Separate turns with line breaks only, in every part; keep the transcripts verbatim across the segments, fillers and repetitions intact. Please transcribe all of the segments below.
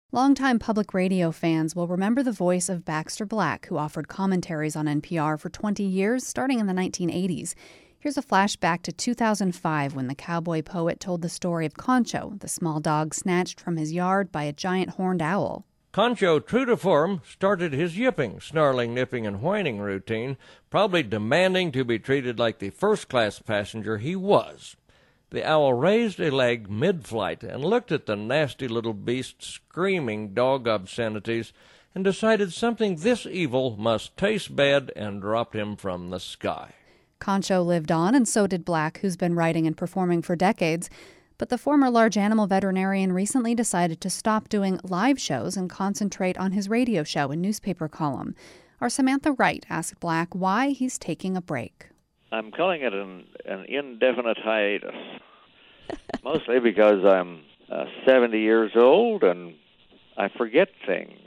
Longtime public radio fans will remember the voice of Baxter Black, who offered commentaries on N P R for twenty years, starting in the nineteen eighties. Here's a flashback to two thousand five when the cowboy poet told the story of Concho, the small dog snatched from his yard by a giant horned owl.
Concho, true to form, started his yipping, snarling, nipping, and whining routine, probably demanding to be treated like the first-class passenger he was. The owl raised a leg mid-flight and looked at the nasty little beast screaming dog obscenities and decided something this evil must taste bad and dropped him from the sky.
Concho lived on, and so did Black, who's been writing and performing for decades. But the former large animal veterinarian recently decided to stop doing live shows and concentrate on his radio show and newspaper column. Our Samantha Wright asked Black why he's taking a break.
I'm calling it an, an indefinite hiatus, mostly because I'm uh, seventy years old and I forget things.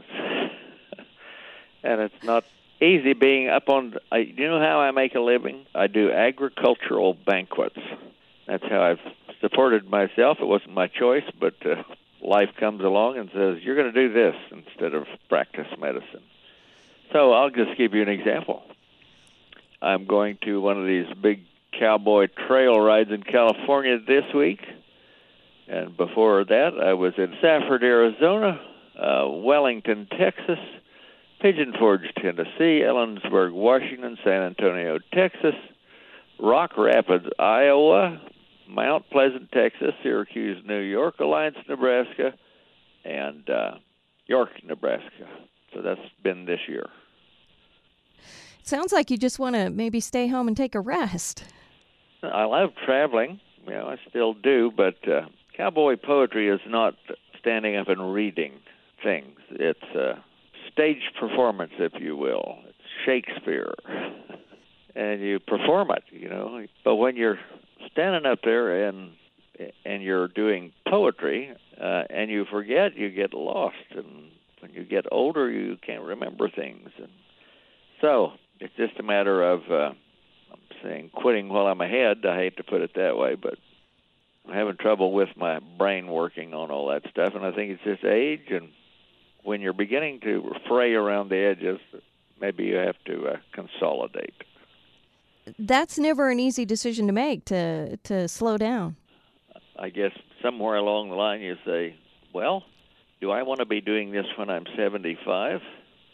And it's not easy being up on... I, you know how I make a living? I do agricultural banquets. That's how I've supported myself. It wasn't my choice, but uh, life comes along and says, you're going to do this instead of practice medicine. So I'll just give you an example. I'm going to one of these big cowboy trail rides in California this week. And before that, I was in Safford, Arizona, uh, Wellington, Texas, Pigeon Forge, Tennessee, Ellensburg, Washington, San Antonio, Texas, Rock Rapids, Iowa, Mount Pleasant, Texas, Syracuse, New York, Alliance, Nebraska, and uh, York, Nebraska. So that's been this year.
Sounds like you just want to maybe stay home and take a rest.
I love traveling. You know, I still do, but uh, cowboy poetry is not standing up and reading things. It's a stage performance, if you will. It's Shakespeare. And you perform it, you know. But when you're standing up there and and you're doing poetry uh, and you forget, you get lost. And when you get older, you can't remember things. And so it's just a matter of, uh, I'm saying, quitting while I'm ahead. I hate to put it that way, but I'm having trouble with my brain working on all that stuff. And I think it's just age. And when you're beginning to fray around the edges, maybe you have to uh, consolidate.
That's never an easy decision to make, to to slow down.
I guess somewhere along the line you say, well, do I want to be doing this when I'm seventy-five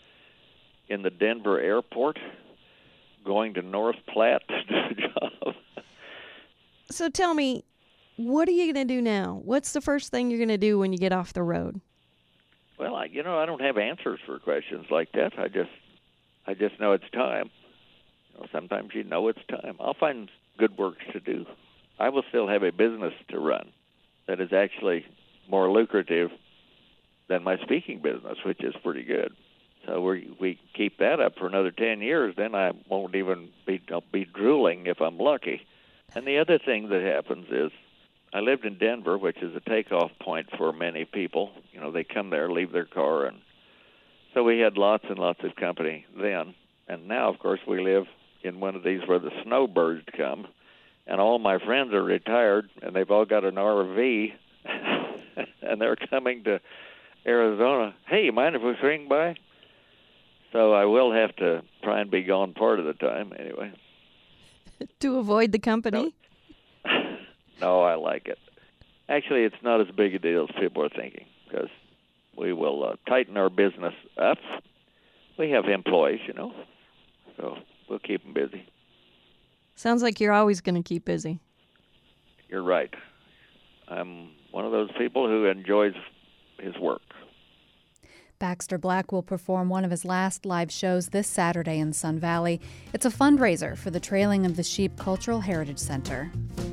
in the Denver airport, going to North Platte to do a job?
So tell me, what are you going to do now? What's the first thing you're going to do when you get off the road?
Well, I, you know, I don't have answers for questions like that. I just, I just know it's time. You know, sometimes you know it's time. I'll find good work to do. I will still have a business to run that is actually more lucrative than my speaking business, which is pretty good. So we we keep that up for another ten years, then I won't even be I'll be drooling if I'm lucky. And the other thing that happens is I lived in Denver, which is a takeoff point for many people. You know, they come there, leave their car, and so we had lots and lots of company then. And now, of course, we live in one of these where the snowbirds come, and all my friends are retired, and they've all got an R V, and they're coming to Arizona. Hey, you mind if we swing by? So I will have to try and be gone part of the time anyway.
To avoid the company?
No, no, I like it. Actually, it's not as big a deal as people are thinking, because we will uh, tighten our business up. We have employees, you know, so we'll keep them busy.
Sounds like you're always going to keep busy.
You're right. I'm one of those people who enjoys his work.
Baxter Black will perform one of his last live shows this Saturday in Sun Valley. It's a fundraiser for the Trailing of the Sheep Cultural Heritage Center.